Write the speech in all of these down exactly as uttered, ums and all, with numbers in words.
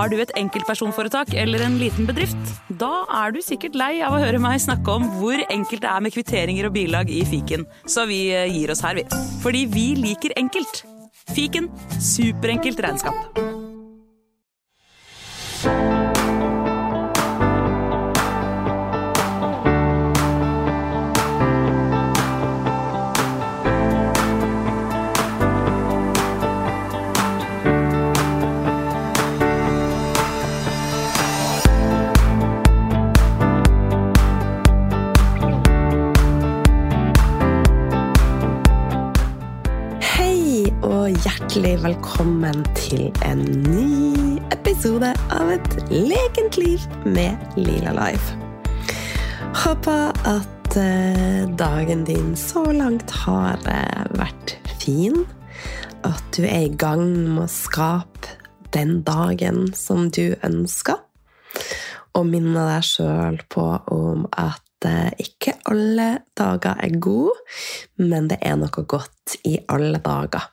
Har du et enkeltpersonforetak eller en liten bedrift? Da er du sikkert lei av å høre meg snakke om hvor enkelt det er med kvitteringer og bilag i fiken. Så vi gir oss her, vi. Fordi vi liker enkelt. Fiken, superenkelt regnskap. Hjertelig velkommen til en ny episode av Et lekent liv med Lila Life. Håper at eh, dagen din så langt har eh, vært fin, at du er i gang med å skape den dagen som du ønsker, og minne deg selv på om at eh, ikke alle dager er gode, men det er noe godt i alle dager.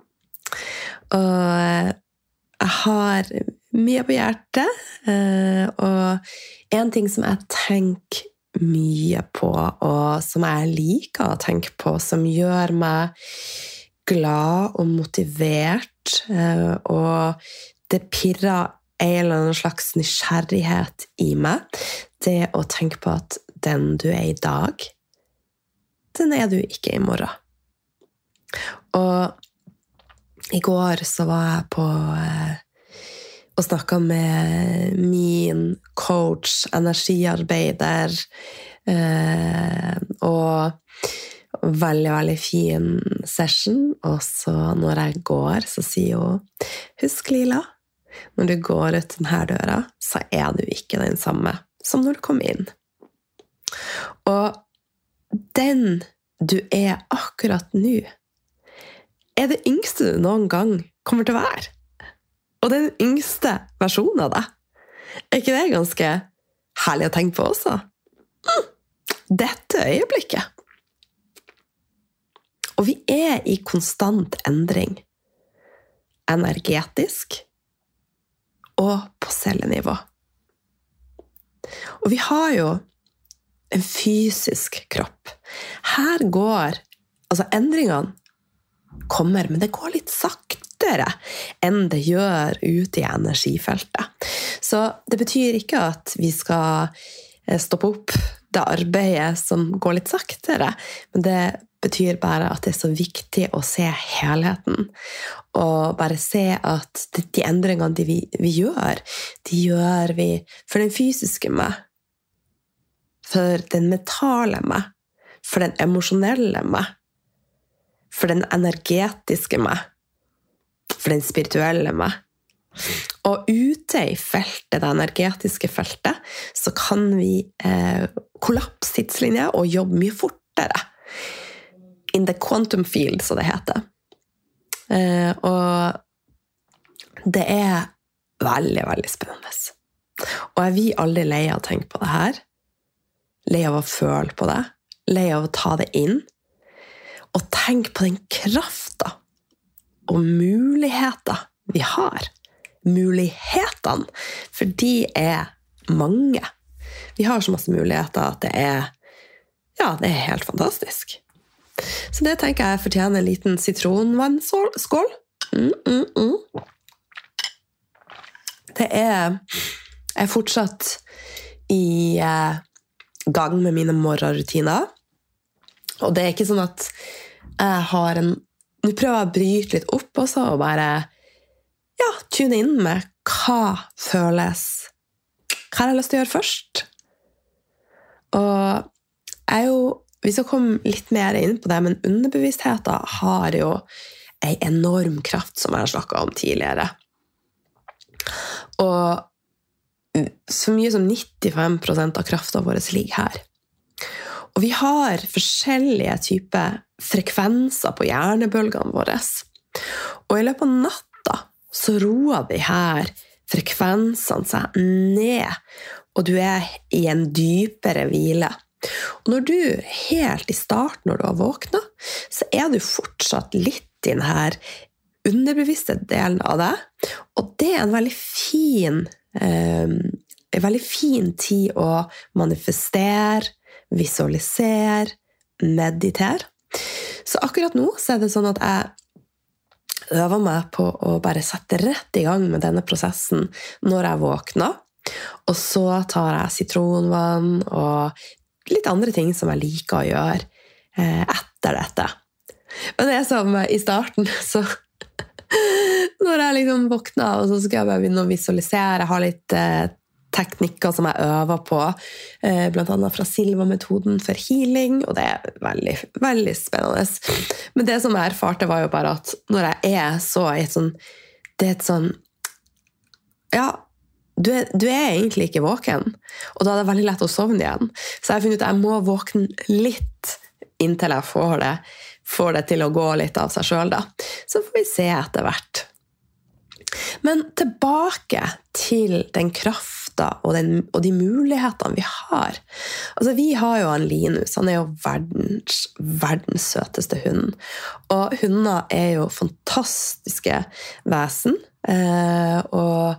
Og jeg har mye på hjertet, og en ting som jeg tenker mye på, og som jeg liker å tenke på, som gjør meg glad og motivert, og det pirrer en eller annen slags nysgjerrighet i meg, det å tenke på at den du er i dag, den er du ikke i morgen. Og i går så var jeg på eh, og snakket med min coach, energiarbeider, eh, og veldig, veldig fin session. Og så når jeg går, så sier hun, husk Lila, når du går ut denne døra, så er du ikke den samme som når du kom inn. Og den du er akkurat nå, er det yngste du noen gang kommer til å være. Og den yngste versjonen av deg. Er ikke det ganske herlig å tenke på også? Mm. Dette øyeblikket. Og vi er i konstant endring. Energetisk og på cellenivå. Og vi har jo en fysisk kropp. Her går altså endringene kommer, men det går litt saktere enn det gjør ute i energifeltet. Så det betyr ikke at vi skal stoppe opp det arbeidet som går litt saktere, men det betyr bare at det er så viktig å se helheten, og bare se at de endringene de vi, vi gjør, de gjør vi for den fysiske meg, for den mentale meg, for den emosjonelle meg, for den energetiske meg, for den spirituelle meg. Og ute i feltet, det energetiske feltet, så kan vi eh, kollapse tidslinjer og jobbe mye fortere. In the quantum field, så det heter. Eh, og det er veldig, veldig spennende. Og er vi aldri lei av å tenke på det her? Lei av å føle på det? Lei av å ta det inn? Og tenk på den kraften og muligheter vi har. Mulighetene, for de er mange. Vi har så masse muligheter at det er, ja, det er helt fantastisk. Så det tenker jeg fortjener en liten sitronvannskål. Mm, mm, mm. Det er, jeg er fortsatt i eh, gang med mine morgenrutiner. Og det er ikke sånn at jeg har en... Nå prøver jeg å bryte litt opp også, og bare ja, tune inn med hva føles, hva har jeg lyst til å gjøre først. Og jeg er jo, vi skal komme litt mer inn på det, men underbevisstheten har jo en enorm kraft, som jeg har snakket om tidligere. Og så mye som nittifem prosent av kraften vår ligger her. Og vi har forskjellige typer frekvenser på hjernebølgene våre. Og i løpet av natta så roer de her frekvensene seg ned, og du er i en dypere hvile. Og når du, helt i starten når du har våknet, så er du fortsatt litt i den her underbevisste delen av det, og det er en veldig fin, eh, en veldig fin tid å manifestere, visualisere, meditere. Så akkurat nå så er det sånn at jeg øver meg på å bare sette rett i gang med denne prosessen når jeg våkner, og så tar jeg sitronvann og litt andre ting som jeg liker å gjøre eh, etter dette. Men det er som i starten, så når jeg liksom våkner, og så skal jeg bare begynne å visualisere, jeg har litt eh, teknikker som jeg øver på, eh, blant annet fra Silva-metoden for healing, og det er veldig, veldig spennende. Men det som jeg erfarte var jo bare at når jeg er så i et sånn, det er et sånn, ja, du er, du er egentlig ikke våken, og da er det veldig lett å sovne igjen. Så jeg har funnet ut at jeg må våkne litt inntil jeg får det, får det til å gå litt av seg selv da. Så får vi se etter hvert. Men tilbake til den krafta og, den, og de mulighetene vi har. Altså, vi har jo en Linus, han er jo verdens, verdens søteste hund. Og hunder er jo fantastiske vesen, eh, og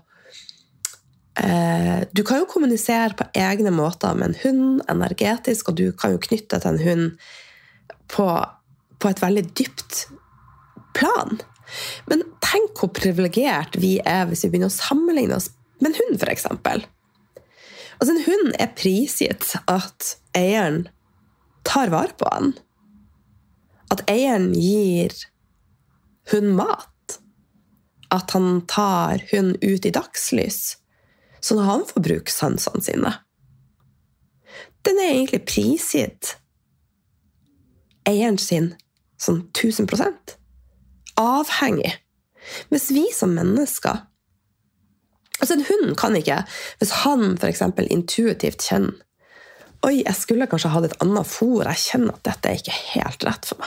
eh, du kan jo kommunisere på egne måter med en hund, energetisk, og du kan jo knytte til en hund på, på et veldig dypt plan. Men tenk hvor privilegert vi er hvis vi begynner å sammenligne oss med en hund, for eksempel. Altså, en hund er prisgitt at eieren tar vare på han. At eieren gir hund mat. At han tar hund ut i dagslys, sånn at han får bruke sansene sine. Den er egentlig prisgitt eieren sin sånn tusen prosent. Avhengig. Hvis vi som mennesker, altså en hund kan ikke, hvis han for eksempel intuitivt kjenner, oi, jeg skulle kanskje ha et annet fôr, jeg kjenner at dette er ikke helt rett for meg.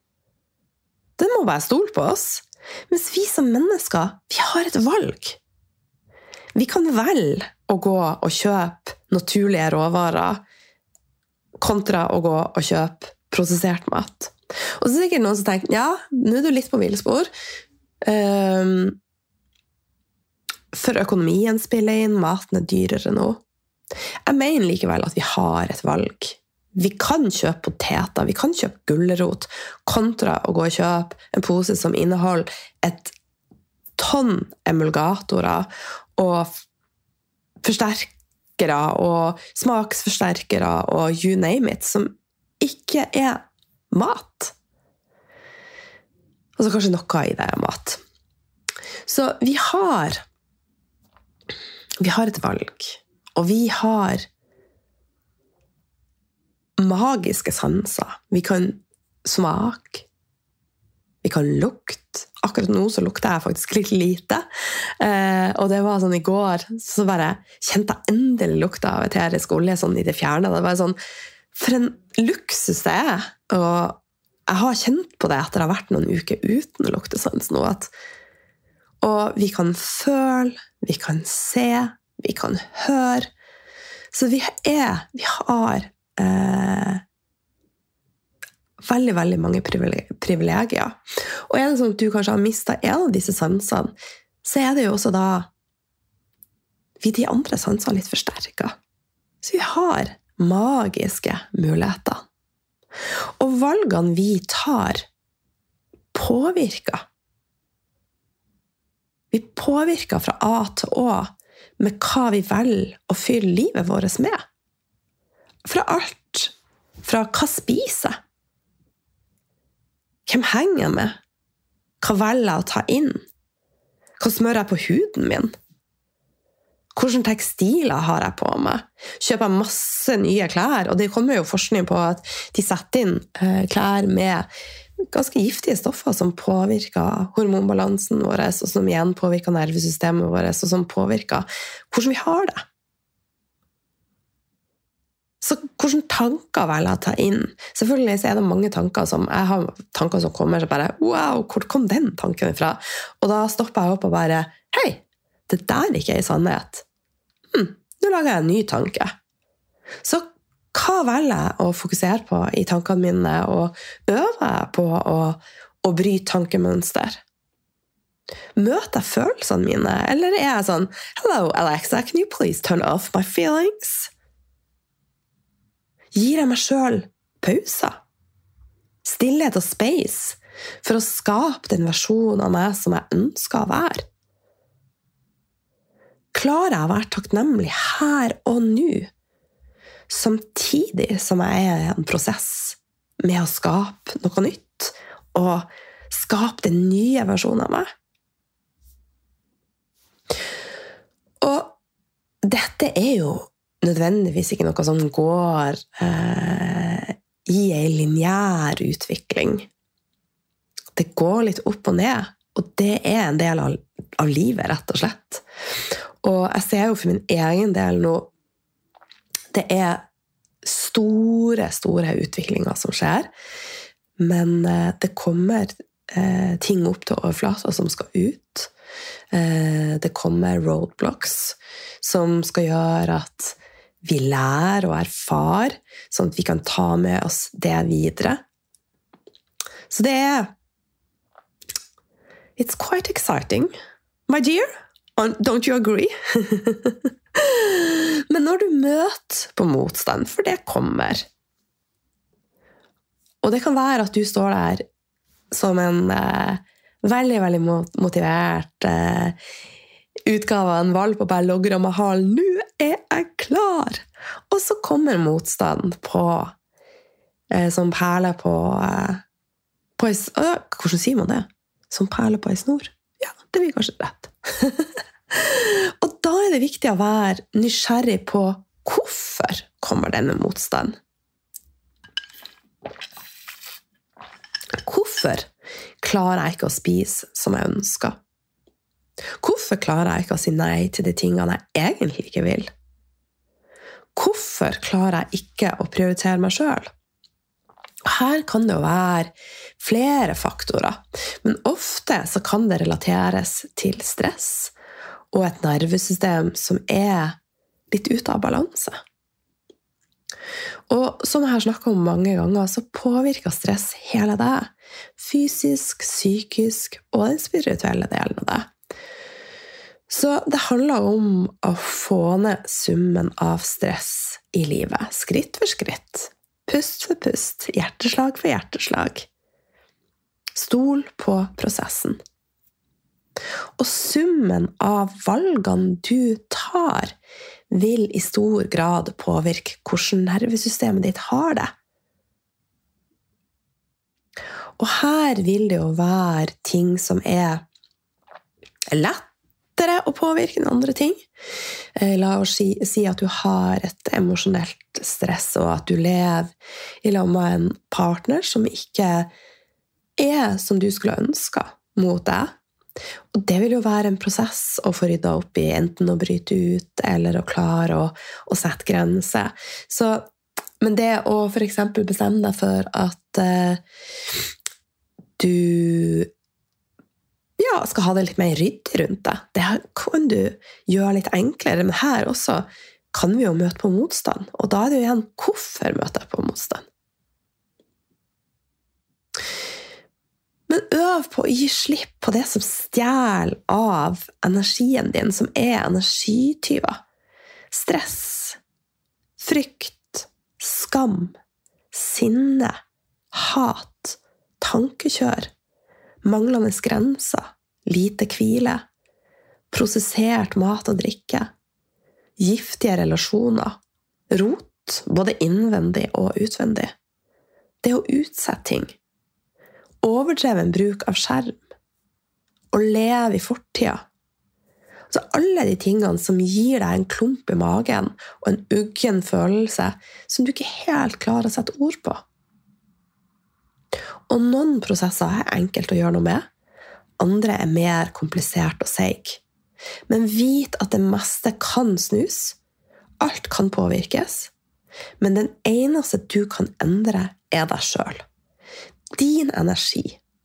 Den må bare stole på oss. Mens vi som mennesker, vi har et valg. Vi kan velge å gå og kjøpe naturlige råvarer kontra å gå og kjøpe prosessert mat. Og så er det sikkert noen som tenker, ja, nå er du litt på villspor. Um, for økonomien spiller inn, maten er dyrere nå. Jeg mener likevel at vi har et valg. Vi kan kjøpe poteter, vi kan kjøpe gullerot, kontra å gå og kjøpe en pose som inneholder et tonn emulgatorer og forsterkere og smaksforsterkere og you name it, som ikke er mat. Og så kanskje noe i det er mat. Så vi har vi har et valg, og vi har magiske sanser. Vi kan smake, vi kan lukte. Akkurat nå så lukter jeg faktisk litt lite. Eh, og det var sånn i går, så bare kjente jeg endelig lukta av eterisk olje sånn i det fjerne. Det var sånn, for en luksus det er. Og jeg har kjent på det etter å ha vært noen uker uten å lukte sans nå. At, og vi kan føle, vi kan se, vi kan høre. Så vi er, vi har eh, veldig, veldig mange privilegier. Og er det sånn at du kanskje har mistet en av disse sansene, så er det jo også da vi de andre sansene litt forsterket. Så vi har magiske muligheter. Og valgene vi tar påvirker. Vi påvirker fra A til Å med hva vi velger å fylle livet vårt med. Fra alt. Fra hva spiser. Hvem henger jeg med? Hva velger jeg å ta inn? Hva smører jeg på huden min? Hvordan tekstiler har jeg på meg? Kjøper jeg masse nye klær? Og det kommer jo forskning på at de setter inn klær med ganske giftige stoffer som påvirker hormonbalansen vår, og som igjen påvirker nervesystemet vårt, og som påvirker hvordan vi har det. Så hvordan tanker velger jeg å ta inn? Selvfølgelig så er det mange tanker som, jeg har tanker som kommer, så bare, wow, hvor kom den tanken fra? Og da stopper jeg opp og bare, hei, det der er ikke en sannhet. Hm, nå lager jeg en ny tanke. Så hva velger jeg å fokusere på i tankene mine, og øver jeg på å, å bryte tankemønster? Møter jeg følelsene mine? Eller er jeg sånn, hello Alexa, can you please turn off my feelings? Gir jeg meg selv pauser? Stillhet og space for å skape den versjonen av meg som jeg ønsker å være? Klarer jeg å være takknemlig her og nå, samtidig som jeg er i en prosess med å skape noe nytt, og skape den nye versjonen av meg? Og dette er jo nødvendigvis ikke noe som går eh, i en lineær utvikling. Det går litt opp og ned, og det er en del av, av livet, rett og slett. Og jeg ser jo for min egen del nå, det er store, store utviklinger som skjer, men eh, det kommer eh, ting opp til overflaten som skal ut. Eh, det kommer roadblocks som skal gjøre at vi lærer og erfarer, sånn at vi kan ta med oss det videre. Så det er It's quite exciting, my dear. Don't you agree? Men når du møter på motstand, for det kommer, og det kan være at du står der som en eh, veldig, veldig motivert eh, utgave av en valp og bare logger om med halen, nå er jeg klar! Og så kommer motstand på, eh, som perler på, eh, på en, øh, hvordan sier man det? Som perler på en snor? Ja, det blir kanskje rett. Og da er det viktig å være nysgjerrig på hvorfor kommer denne motstand. Hvorfor klarer jeg ikke å spise som jeg ønsker? Hvorfor klarer jeg ikke å si nei til de tingene jeg egentlig ikke vil? Hvorfor klarer jeg ikke å prioritere meg selv? Her kan det jo være flere faktorer, men ofte så kan det relateres til stress og et nervesystem som er litt ute av balanse. Og som jeg har snakket om mange ganger, så påvirker stress hele deg, fysisk, psykisk og den spirituelle delen av deg. Så det handler om å få ned summen av stress i livet, skritt for skritt. Pust for pust, hjerteslag for hjerteslag. Stol på prosessen. Og summen av valgene du tar vil i stor grad påvirke hvordan nervesystemet ditt har det. Og her vil det jo være ting som er lett å påvirke enn andre ting. La oss si, si at du har et emosjonelt stress, og at du lever i lag med en partner som ikke er som du skulle ønske mot deg. Og det vil jo være en prosess å få ryddet opp i, enten å bryte ut, eller å klare å, å sette grenser. Så, men det å for eksempel bestemme deg for at uh, du ja, skal ha det litt mer ryddig rundt deg. Det kan du gjøre litt enklere, men her også kan vi jo møte på motstand. Og da er det jo igjen, hvorfor møter jeg på motstand? Men øv på å gi slipp på det som stjeler av energien din, som er energityver. Stress, frykt, skam, sinne, hat, tankekjør, manglende grenser, lite hvile, prosessert mat og drikke, giftige relasjoner, rot, både innvendig og utvendig. Det å utsette ting, overdreven bruk av skjerm, og leve i fortida. Så alle de tingene som gir deg en klump i magen og en uggen følelse som du ikke helt klarer å sette ord på. Og noen prosesser er enkelt å gjøre noe med, andre er mer komplisert og seig. Men vit at det meste kan snus, alt kan påvirkes, men den eneste du kan endre er deg selv. Din energi,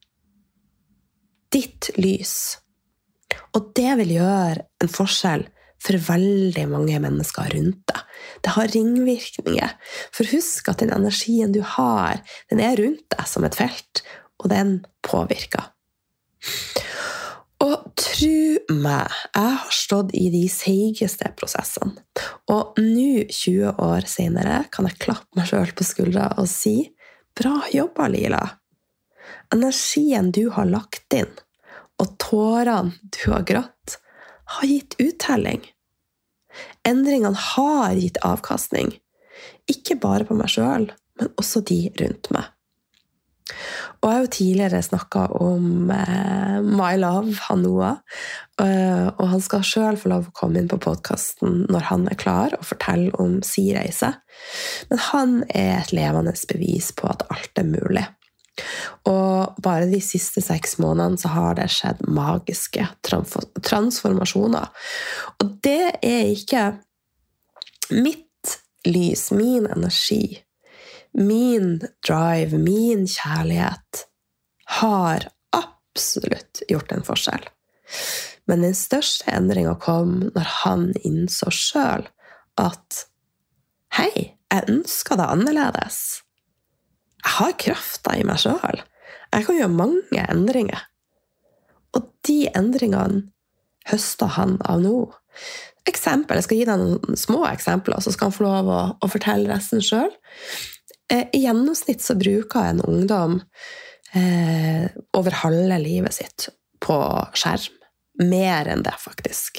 ditt lys, og det vil gjøre en forskjell for veldig mange mennesker rundt deg. Det har ringvirkninger. For husk at den energien du har, den er rundt deg som et felt, og den påvirker. Og Tro meg, jeg har stått i de seigeste prosessene. Og nå, tjue år senere, kan jeg klappe meg selv på skuldra og si bra jobba, Lila. Energien du har lagt inn, og tårene du har grått, har gitt uttelling. Endringene har gitt avkastning. Ikke bare på meg selv, men også de rundt meg. Og jeg har jo tidligere snakket om eh, My Love, han Noah, uh, og han skal selv få lov å komme inn på podcasten når han er klar og fortelle om sin reise. Men han er et levende bevis på at alt er mulig. Og bare de siste seks månedene så har det skjedd magiske transformasjoner. Og det er ikke mitt lys, min energi, min drive, min kjærlighet har absolutt gjort en forskjell. Men den største endringen kom når han innså selv at hei, jeg ønsker det annerledes. Jeg har kraften i meg selv. Jeg kan gjøre mange endringer. Og de endringene høster han av nå. Eksempel, jeg skal gi deg noen små eksempler, så skal han få lov å, å fortelle resten selv. I gjennomsnitt så bruker en ungdom eh, over halve livet sitt på skjerm. Mer enn det, faktisk.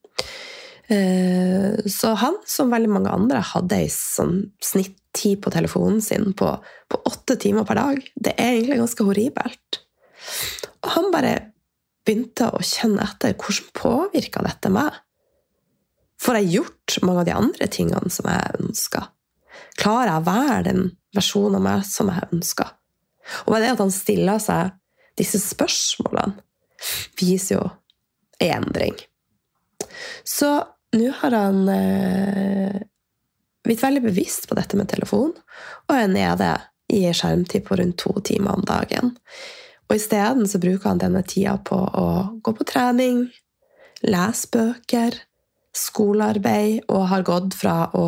Eh, så han, som veldig mange andre, hadde en sånn snittid på telefonen sin på, på åtte timer per dag. Det er egentlig ganske horribelt. Og han bare begynte å kjenne etter hvordan påvirker dette meg. Får jeg gjort mange av de andre tingene som jeg ønsker? Klarer jeg å være den versjonen av meg som jeg ønsker? Og det at han stiller seg disse spørsmålene, viser jo en endring. Så nå har han eh, blitt veldig bevisst på dette med telefon, og er nede i skjermtid på rundt to timer om dagen. Og i stedet så bruker han denne tida på å gå på trening, lese bøker, skolearbeid, og har gått fra å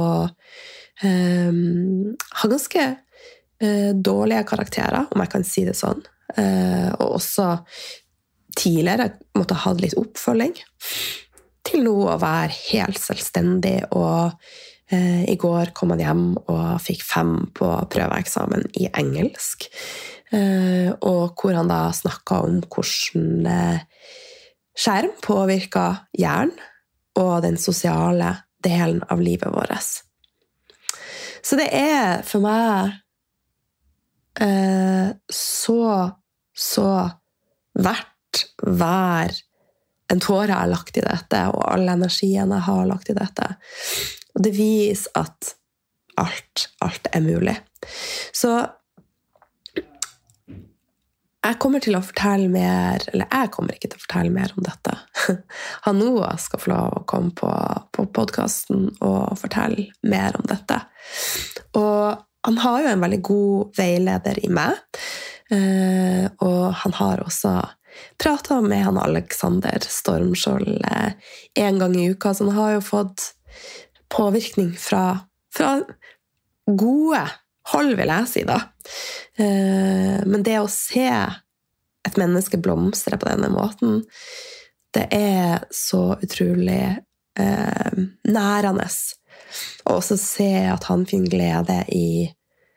Um, har ganske uh, dårlige karakterer, om jeg kan si det sånn, uh, og også tidligere måtte ha litt oppfølging, til nå å være helt selvstendig, og uh, i går kom han hjem og fikk fem på prøveeksamen i engelsk, uh, og hvor han da snakket om hvordan uh, skjerm påvirker hjernen og den sosiale delen av livet vårt. Så det er for meg eh, så, så verdt hver en tåre jeg har lagt i dette, og all energien jeg har lagt i dette. Og det viser at alt, alt er mulig. Så jeg kommer til å fortelle mer, eller jeg kommer ikke til å fortelle mer om dette. Han Noah skal få lov å komme på, på podcasten og fortelle mer om dette. Og han har jo en veldig god veileder i meg, og han har også pratet med han Alexander Stormskjold en gang i uka, så han har jo fått påvirkning fra, fra gode hold, vil jeg si da. Men det å se et menneske blomstre på denne måten, det er så utrolig eh, nærende. Og også se at han finner glede i,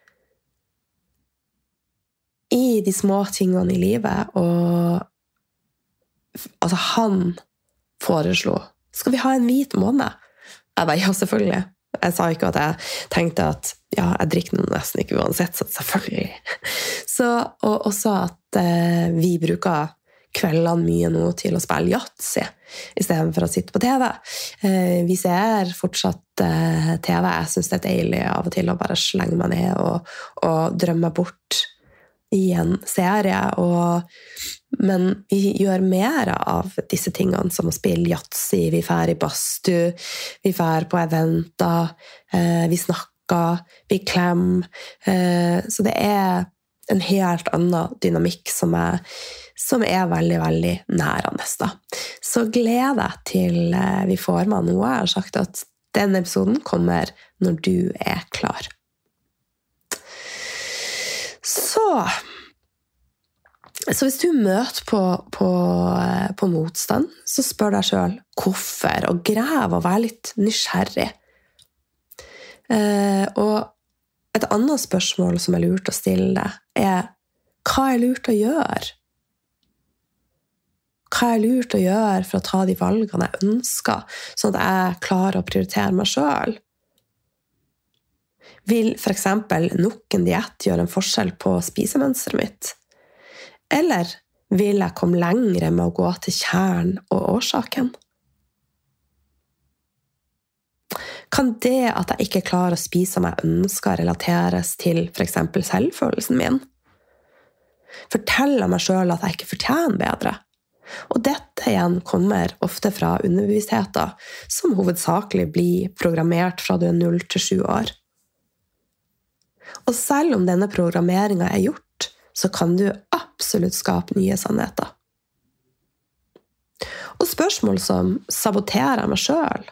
i de små tingene i livet. Og altså, han foreslo, skal vi ha en hvit måned? Jeg bare, ja, selvfølgelig. Jeg sa ikke at jeg tenkte at ja, jeg drikker noe nesten ikke uansett, så selvfølgelig. Så, og også at eh, vi bruker kveldene mye nå til å spille Yatzy, i stedet for å sitte på T V. Eh, vi ser fortsatt eh, T V. Jeg synes det er deilig av og til å bare slenge meg ned og, og drømme bort i en serie, og, men vi gjør mer av disse tingene som å spille Yatzy, vi fer i badstue, vi fer på eventer, eh, vi snakker, vi klemmer, eh, så det er en helt annen dynamikk som er, som er veldig, veldig nærende da. Så gled deg til eh, vi får med noe. Jeg har sagt at denne episoden kommer når du er klar. Så Så hvis du møter på, på, på motstand, så spør deg selv hvorfor, og grev og vær litt nysgjerrig. Eh, og et annet spørsmål som er lurt å stille deg, er hva er lurt å gjøre? Hva er lurt å gjøre for å ta de valgene jeg ønsker, sånn at jeg klarer å prioritere meg selv? Vil for eksempel nok en diett gjøre en forskjell på spisemønsteret mitt? Eller vil jeg komme lengre med å gå til kjernen og årsaken? Kan det at jeg ikke klarer å spise som jeg ønsker relateres til for eksempel selvfølelsen min? Forteller meg selv at jeg ikke fortjener bedre? Og dette igjen kommer ofte fra underbevisstheten, som hovedsakelig blir programmert fra du er null til sju år. Og selv om denne programmeringen er gjort, så kan du absolutt skape nye sannheter. Og spørsmål som saboterer jeg meg selv?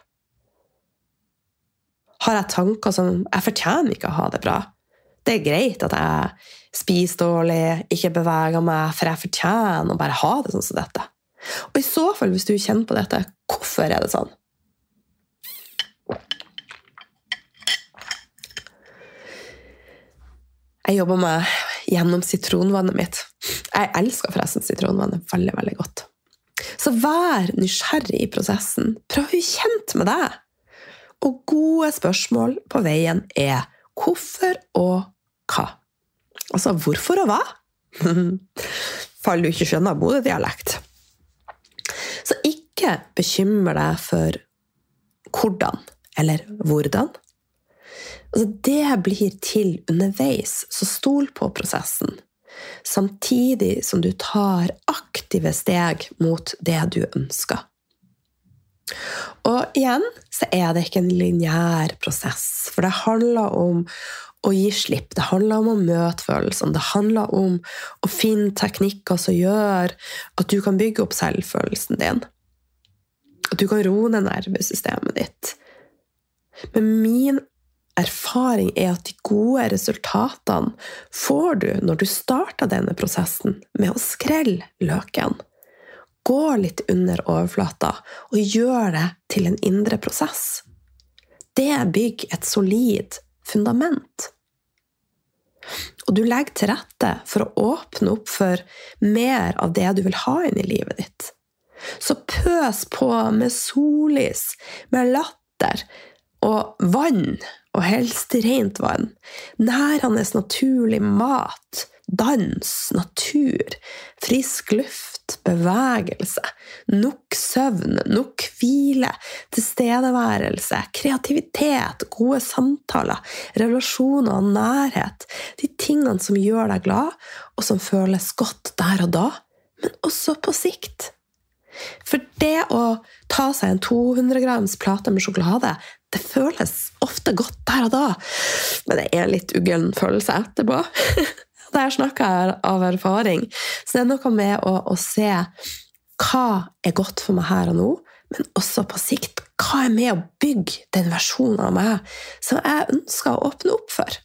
Har jeg tanker som jeg fortjener ikke å ha det bra? Det er greit at jeg spiser dårlig, ikke beveger meg, for jeg fortjener å bare ha det sånn som dette. Og i så fall, hvis du kjenner på dette, hvorfor er det sånn? Jeg jobber med gjennom sitronvannet mitt. Jeg elsker forresten sitronvannet veldig, veldig godt. Så vær nysgjerrig i prosessen. Prøv å bli kjent med deg. Og gode spørsmål på veien er hvorfor og hva. Altså, hvorfor og hva? Fall du ikke skjønner Bodø-dialekt. Så ikke bekymre deg for hvordan eller hvordan. Altså, det blir til underveis, så stol på prosessen. Samtidig som du tar aktive steg mot det du ønsker. Og igjen så er det ikke en lineær prosess, for det handler om å gi slipp, det handler om å møte følelsene, det handler om å finne teknikker som gjør at du kan bygge opp selvfølelsen din, at du kan roe ned nervesystemet ditt. Men min erfaring er at de gode resultatene får du når du starter denne prosessen med å skrelle løken. Gå litt under overflata og gjør det til en indre prosess. Det bygger et solid fundament. Og du legger til rette for å åpne opp for mer av det du vil ha inn i livet ditt. Så pøs på med sollys, med latter og vann, og helst rent vann, nærende naturlig mat, dans, natur, frisk luft, bevegelse, nok søvn, nok hvile, tilstedeværelse, kreativitet, gode samtaler, relasjoner og nærhet, de tingene som gjør deg glad, og som føles godt der og da, men også på sikt. For det å ta seg en to hundre grams plate med sjokolade, det føles ofte godt der og da, men det er en litt uggen følelse etterpå. Der snakker jeg av erfaring. Så det er noe med å, å se hva er godt for meg her og nå, men også på sikt, hva er med å bygge den versjonen av meg som jeg ønsker å åpne opp for.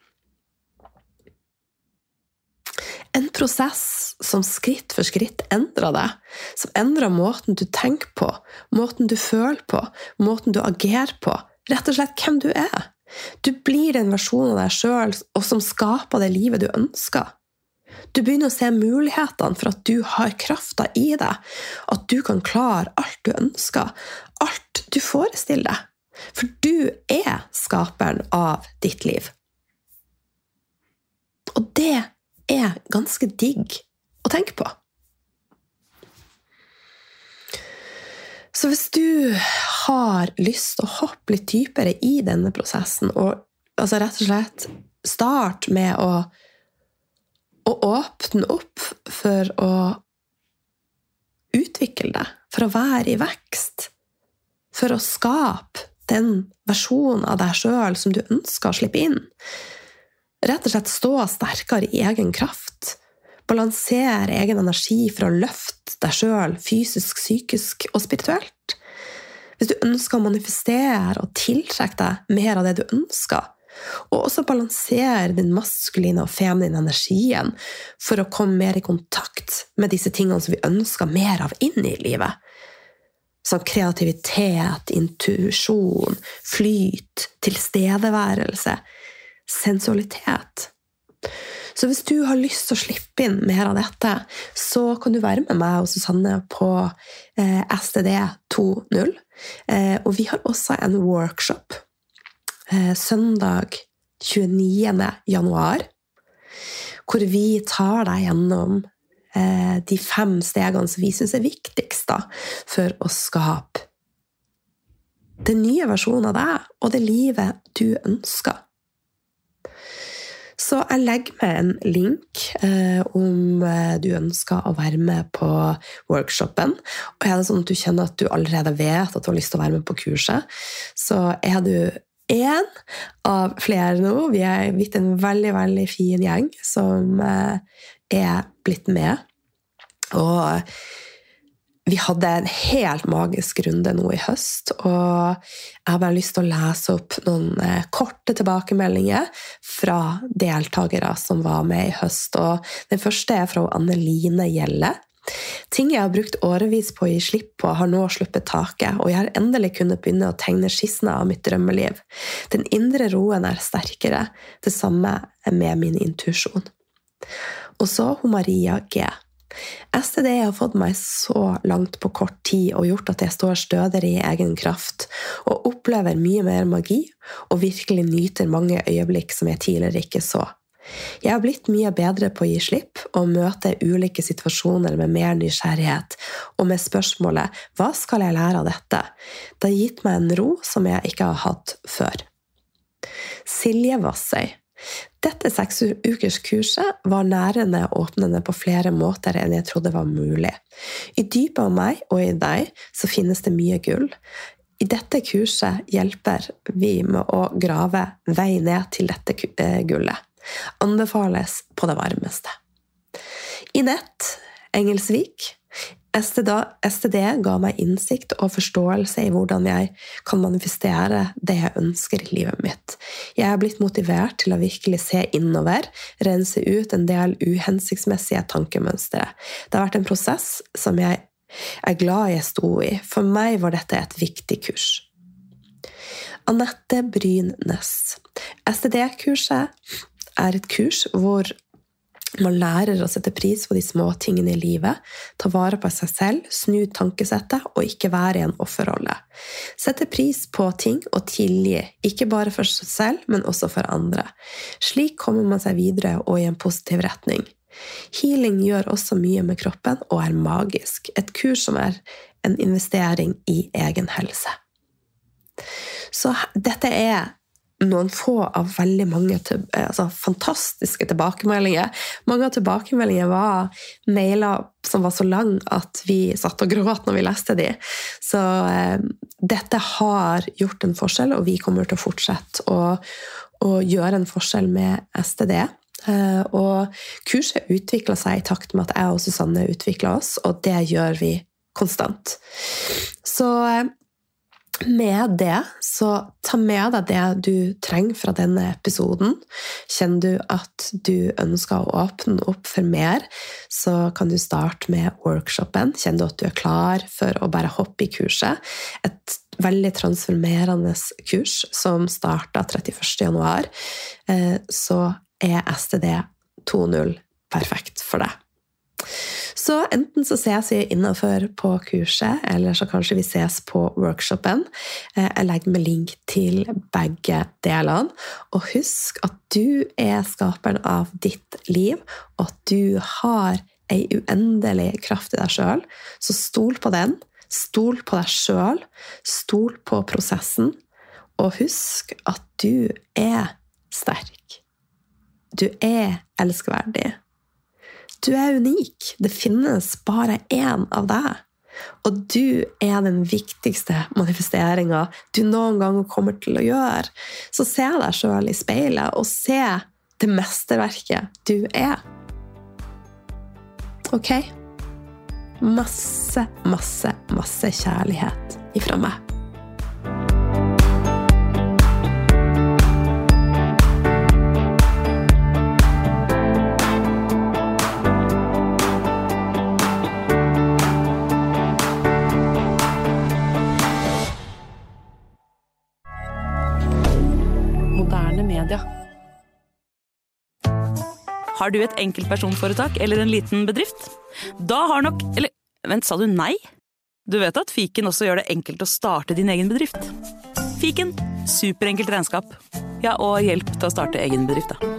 En prosess som skritt for skritt endrer deg, som endrer måten du tenker på, måten du føler på, måten du agerer på, rett og slett hvem du er. Du blir den versjonen av deg selv, og som skaper det livet du ønsker. Du begynner å se mulighetene for at du har kraften i deg, at du kan klare alt du ønsker, alt du forestiller deg. For du er skaperen av ditt liv. Og det er ganske digg å tenke på. Så hvis du har lyst til å hoppe litt dypere i denne prosessen, og altså rett og slett start med å, å åpne opp for å utvikle deg, for å være i vekst, for å skape den versjonen av deg selv som du ønsker å slippe inn, rett og slett stå sterkere i egen kraft, balansere egen energi for å løfte deg selv fysisk, psykisk og spirituelt. Hvis du ønsker å manifestere og tiltrekke deg mer av det du ønsker, Og også balansere den maskuline og feminine energien for å komme mer i kontakt med disse tingene som vi ønsker mer av inn i livet. Som kreativitet, intuisjon, flyt, tilstedeværelse, sensualitet. Så hvis du har lyst til å slippe inn mer av dette, så kan du være med meg og Susanne på eh, S T D to null. Eh, og vi har også en workshop eh, søndag tjueniende januar, hvor vi tar deg gjennom eh, de fem stegene som vi synes er viktigst da, for å skape den nye versjonen av deg og det livet du ønsker. Så jeg legger med en link eh, om du ønsker å være med på workshopen. Og er det sånn at du kjenner at du allerede vet at du har lyst til å være med på kurset, så er du en av flere nå. Vi er blitt en veldig, veldig fin gjeng som eh, er blitt med. Og vi hadde en helt magisk runde nå i høst, og jeg har bare lyst til å lese opp noen eh, korte tilbakemeldinger fra deltakere som var med i høst. Og den første er fra Anneline Gjelle. Ting jeg har brukt årevis på å gi slipp på har nå sluppet taket, og jeg har endelig kunnet begynne å tegne skissene av mitt drømmeliv. Den indre roen er sterkere, det samme med min intuisjon. Og så Maria G. S T D har fått meg så langt på kort tid og gjort at jeg står stødigere i egen kraft og opplever mye mer magi og virkelig nyter mange øyeblikk som jeg tidligere ikke så. Jeg har blitt mye bedre på å gi slipp og møte ulike situasjoner med mer nysgjerrighet og med spørsmålet «Hva skal jeg lære av dette?» Det har gitt meg en ro som jeg ikke har hatt før. Silje Vassøy. Dette seks ukers kurset var nærende og åpnende på flere måter enn jeg trodde var mulig. I dypet av meg og i deg så finnes det mye gull. I dette kurset hjelper vi med å grave vei ned til dette gullet. Anbefales på det varmeste. Inett Engelsvik. S T D ga meg innsikt og forståelse i hvordan jeg kan manifestere det jeg ønsker i livet mitt. Jeg er blitt motivert til å virkelig se innover, rense ut en del uhensiktsmessige tankemønstre. Det har vært en prosess som jeg er glad jeg sto i. For meg var dette et viktig kurs. Annette Brynnes. S T D-kurset er et kurs hvor man lærer å sette pris på de små tingene i livet, ta vare på seg selv, snu tankesettet og ikke være i en offerrolle. Sette pris på ting og tilgi, ikke bare for seg selv, men også for andre. Slik kommer man seg videre og i en positiv retning. Healing gjør også mye med kroppen og er magisk. Et kurs som er en investering i egen helse. Så dette er noen få av veldig mange altså, fantastiske tilbakemeldinger. Mange av tilbakemeldingene var mailer som var så lang at vi satt og gråt når vi leste de. Så eh, dette har gjort en forskjell, og vi kommer til å fortsette å, å gjøre en forskjell med S T D. Eh, og kurset utvikler seg i takt med at jeg og Susanne utvikler oss, og det gjør vi konstant. Så eh, med det, så ta med deg det du trenger fra denne episoden. Kjenner du at du ønsker å åpne opp for mer, så kan du starte med workshopen. Kjenner du at du er klar for å bare hoppe i kurset? Et veldig transformerende kurs som startet trettiførste januar, så er S T D to null perfekt for deg. Så enten så ses vi innenfor på kurset, eller så kanskje vi ses på workshopen. Jeg legger med link til begge delene. Og husk at du er skaperen av ditt liv, og at du har en uendelig kraft i deg selv. Så stol på den, stol på deg selv, stol på prosessen, og husk at du er sterk. Du er elskverdig. Du er unik. Det finnes bare én av deg. Og du er den viktigste manifesteringen du noen gang kommer til å gjøre. Så se deg selv i speilet, og se det mesterverket du er. Ok? Masse, masse, masse kjærlighet ifra meg. Moderne media. Har du et enkeltpersonforetak eller en liten bedrift? Da har nok... Eller, vent, sa du nei? Du vet at Fiken også gjør det enkelt å starte din egen bedrift. Fiken, superenkelt regnskap. Ja, og hjelp til å starte egen bedrift da.